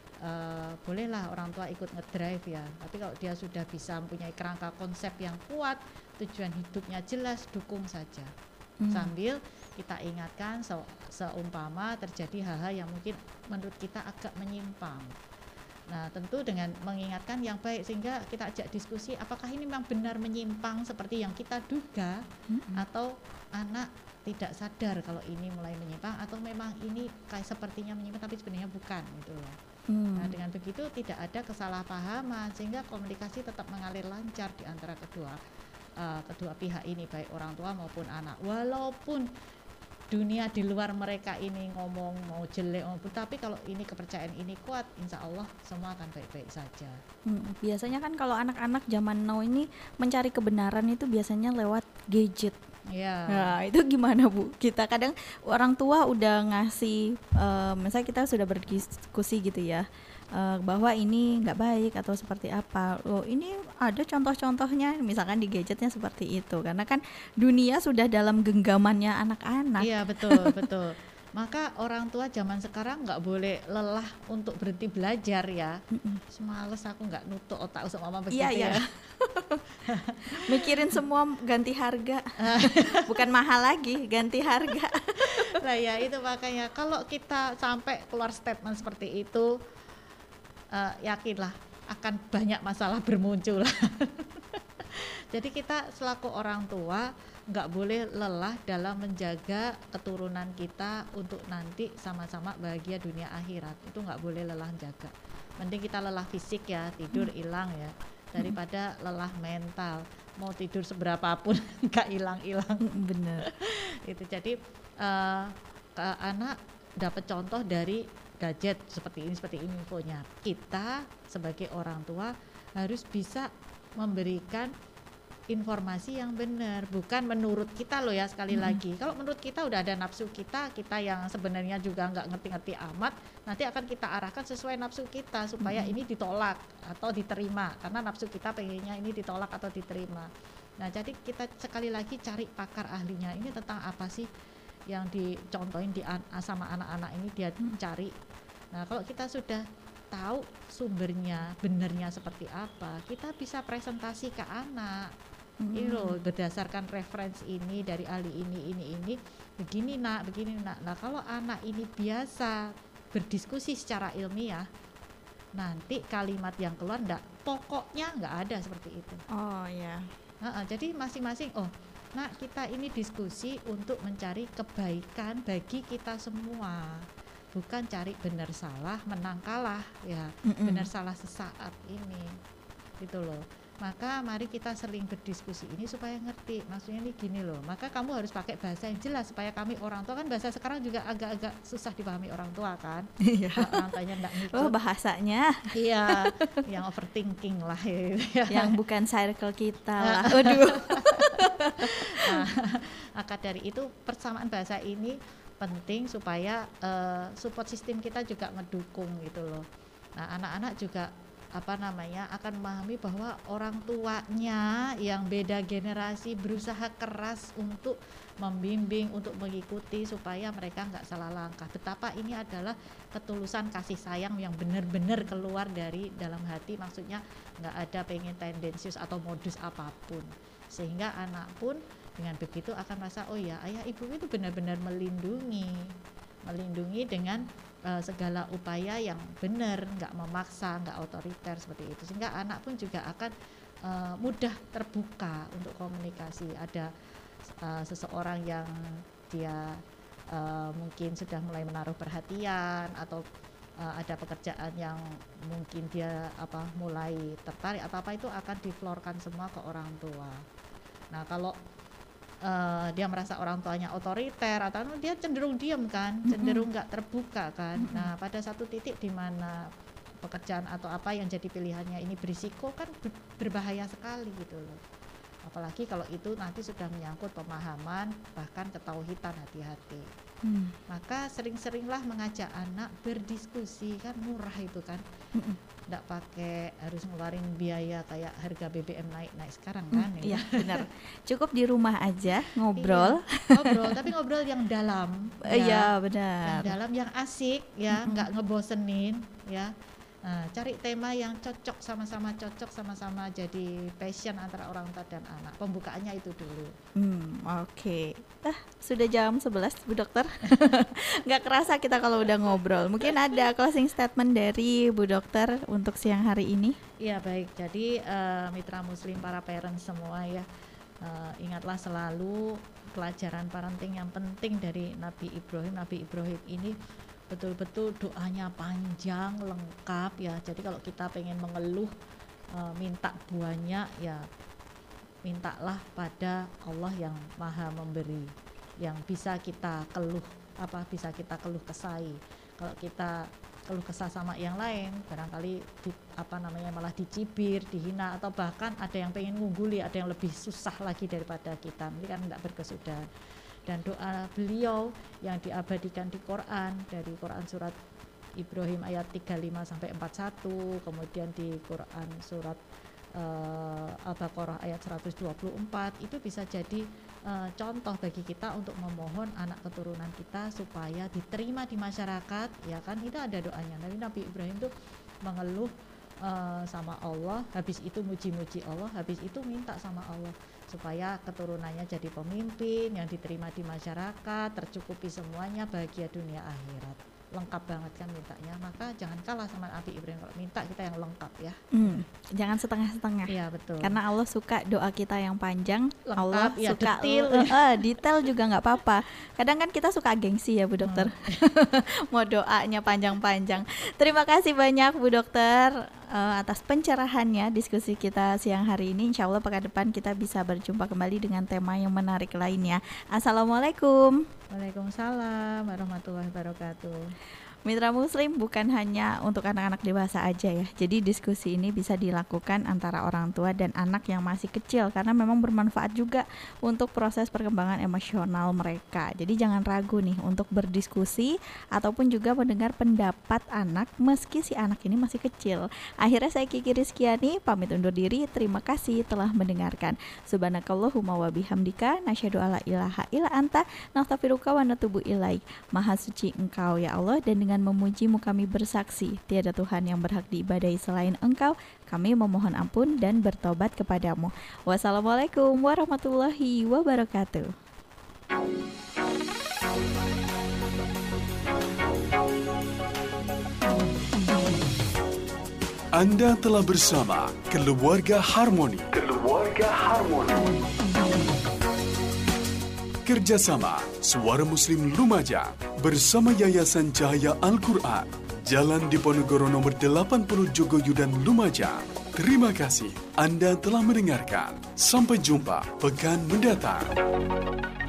uh, bolehlah orang tua ikut ngedrive ya. Tapi kalau dia sudah bisa mempunyai kerangka konsep yang kuat, tujuan hidupnya jelas, dukung saja. Hmm. Sambil kita ingatkan se- seumpama terjadi hal-hal yang mungkin menurut kita agak menyimpang. Nah, tentu dengan mengingatkan yang baik, sehingga kita ajak diskusi apakah ini memang benar menyimpang seperti yang kita duga, mm-hmm. atau anak tidak sadar kalau ini mulai menyimpang, atau memang ini kayak sepertinya menyimpang tapi sebenarnya bukan gitu loh. Mm. Nah, dengan begitu tidak ada kesalahpahaman, sehingga komunikasi tetap mengalir lancar di antara kedua uh, kedua pihak ini, baik orang tua maupun anak. Walaupun dunia di luar mereka ini ngomong mau jelek maupun, tapi kalau ini kepercayaan ini kuat, insya Allah semua akan baik-baik saja. Hmm, biasanya kan kalau anak-anak zaman now ini mencari kebenaran itu biasanya lewat gadget. Ya. Nah, itu gimana Bu? Kita kadang orang tua udah ngasih, uh, misalnya kita sudah berdiskusi gitu ya, uh, bahwa ini nggak baik atau seperti apa. Oh, ini ada contoh-contohnya, misalkan di gadgetnya seperti itu. Karena kan dunia sudah dalam genggamannya anak-anak. Iya betul betul. Maka orang tua zaman sekarang nggak boleh lelah untuk berhenti belajar ya. Semales aku nggak nutup otak sama mama begitu. Iya, ya. iya. Mikirin semua ganti harga. Bukan mahal lagi, ganti harga. Nah ya itu makanya kalau kita sampai keluar statement seperti itu, uh, yakinlah akan banyak masalah bermunculan. Jadi kita selaku orang tua nggak boleh lelah dalam menjaga keturunan kita untuk nanti sama-sama bahagia dunia akhirat. Itu nggak boleh lelah jaga. Mending kita lelah fisik ya, tidur hilang ya, daripada lelah mental. Mau tidur seberapapun nggak hilang-hilang. Bener. Itu jadi uh, ke anak dapat contoh dari gadget seperti ini, seperti ini infonya. Kita sebagai orang tua harus bisa memberikan informasi yang benar, bukan menurut kita loh ya sekali Mm-mm. lagi. Kalau menurut kita udah ada nafsu kita, kita yang sebenarnya juga nggak ngerti-ngerti amat, nanti akan kita arahkan sesuai nafsu kita supaya Mm-mm. ini ditolak atau diterima, karena nafsu kita pengennya ini ditolak atau diterima. Nah jadi kita sekali lagi cari pakar ahlinya, ini tentang apa sih yang dicontohin di an- sama anak-anak ini dia Mm. cari. Nah kalau kita sudah tahu sumbernya, benernya seperti apa, kita bisa presentasi ke anak. Ini loh berdasarkan referensi ini dari ahli ini ini ini begini nak begini nak. Nah kalau anak ini biasa berdiskusi secara ilmiah, nanti kalimat yang keluar enggak, pokoknya nggak ada seperti itu. Oh ya. Nah, jadi masing-masing, oh nak kita ini diskusi untuk mencari kebaikan bagi kita semua, bukan cari benar salah menang kalah ya. Mm-mm. Benar salah sesaat ini gitu loh. Maka mari kita sering berdiskusi ini supaya ngerti, maksudnya ini gini loh, maka kamu harus pakai bahasa yang jelas supaya kami orang tua, kan bahasa sekarang juga agak-agak susah dipahami orang tua kan. Iya. Kalau orang tuanya enggak ngikut, Oh bahasanya iya yang overthinking lah gitu ya. yang bukan circle kita lah. Waduh. Nah, maka dari itu persamaan bahasa ini penting supaya uh, support system kita juga ngedukung gitu loh. Nah anak-anak juga apa namanya akan memahami bahwa orang tuanya yang beda generasi berusaha keras untuk membimbing, untuk mengikuti supaya mereka nggak salah langkah. Betapa ini adalah ketulusan kasih sayang yang benar-benar keluar dari dalam hati, maksudnya nggak ada pengen tendensius atau modus apapun, sehingga anak pun dengan begitu akan merasa oh ya ayah ibu itu benar-benar melindungi melindungi dengan uh, segala upaya yang benar, nggak memaksa, nggak otoriter seperti itu, sehingga anak pun juga akan uh, mudah terbuka untuk komunikasi. Ada uh, seseorang yang dia uh, mungkin sudah mulai menaruh perhatian atau uh, ada pekerjaan yang mungkin dia apa mulai tertarik atau apa, itu akan diflorkan semua ke orang tua. Nah kalau Uh, dia merasa orang tuanya otoriter atau dia cenderung diam kan, cenderung nggak terbuka kan. Mm-hmm. Nah pada satu titik di mana pekerjaan atau apa yang jadi pilihannya ini berisiko kan berbahaya sekali gitu loh. Apalagi kalau itu nanti sudah menyangkut pemahaman bahkan ketauhidan, hati-hati. Hmm. Maka sering-seringlah mengajak anak berdiskusi, kan murah itu kan. Nggak mm-mm. pakai harus ngeluarin biaya kayak harga B B M naik-naik sekarang kan. Mm, ya. Iya benar. Cukup di rumah aja ngobrol. Iya, ngobrol tapi ngobrol yang dalam. Iya ya, benar. Yang dalam, yang asik ya, mm-mm. nggak ngebosenin ya. Nah, cari tema yang cocok, sama-sama cocok, sama-sama jadi passion antara orang tua dan anak. Pembukaannya itu dulu. Hmm, oke. Okay. Ah, sudah jam sebelas, Bu Dokter. Nggak kerasa kita kalau udah ngobrol. Mungkin ada closing statement dari Bu Dokter untuk siang hari ini. Iya, baik. Jadi uh, mitra muslim, para parents semua ya, uh, ingatlah selalu pelajaran parenting yang penting dari Nabi Ibrahim. Nabi Ibrahim ini betul-betul doanya panjang, lengkap ya. Jadi kalau kita pengen mengeluh, e, minta banyak ya, mintalah pada Allah yang maha memberi, yang bisa kita keluh apa bisa kita keluh kesai. Kalau kita keluh kesah sama yang lain, barangkali di, apa namanya malah dicibir, dihina, atau bahkan ada yang pengen ngungguli, ada yang lebih susah lagi daripada kita. Ini kan tidak berkesudahan. Dan doa beliau yang diabadikan di Quran, dari Quran surat Ibrahim ayat tiga puluh lima sampai empat puluh satu, kemudian di Quran surat uh, Al-Baqarah ayat seratus dua puluh empat, itu bisa jadi uh, contoh bagi kita untuk memohon anak keturunan kita supaya diterima di masyarakat, ya kan. Itu ada doanya. Dari Nabi Ibrahim itu mengeluh uh, sama Allah, habis itu muji-muji Allah, habis itu minta sama Allah supaya keturunannya jadi pemimpin yang diterima di masyarakat, tercukupi semuanya, bahagia dunia akhirat. Lengkap banget kan mintanya. Maka jangan kalah sama Nabi Ibrahim, kalau minta kita yang lengkap ya. Hmm, jangan setengah-setengah. Iya betul. Karena Allah suka doa kita yang panjang, lengkap, Allah ya, suka detail. Uh, uh, detail juga nggak apa-apa. Kadang kan kita suka gengsi ya Bu Dokter. Hmm. Mau doanya panjang-panjang. Terima kasih banyak Bu Dokter uh, atas pencerahannya diskusi kita siang hari ini. Insya Allah pekan depan kita bisa berjumpa kembali dengan tema yang menarik lainnya. Assalamualaikum. Waalaikumsalam warahmatullahi wabarakatuh. Mitra Muslim bukan hanya untuk anak-anak dewasa aja ya. Jadi diskusi ini bisa dilakukan antara orang tua dan anak yang masih kecil karena memang bermanfaat juga untuk proses perkembangan emosional mereka. Jadi jangan ragu nih untuk berdiskusi ataupun juga mendengar pendapat anak meski si anak ini masih kecil. Akhirnya saya Kiki Rizkyani pamit undur diri. Terima kasih telah mendengarkan. Subhanakallahumma wa bihamdika nasyhadu alla ilaha illa anta nastaghfiruka wa natubu ilaik. Maha suci Engkau ya Allah, dan dengan memujimu kami bersaksi tiada Tuhan yang berhak diibadahi selain Engkau. Kami memohon ampun dan bertobat kepadamu. Wassalamualaikum warahmatullahi wabarakatuh. Anda telah bersama Keluarga Harmoni. Keluarga Harmoni. Kerjasama Suara Muslim Lumajang bersama Yayasan Cahaya Al-Quran, Jalan Diponegoro nomor delapan puluh Jogoyudan Lumajang. Terima kasih Anda telah mendengarkan. Sampai jumpa pekan mendatang.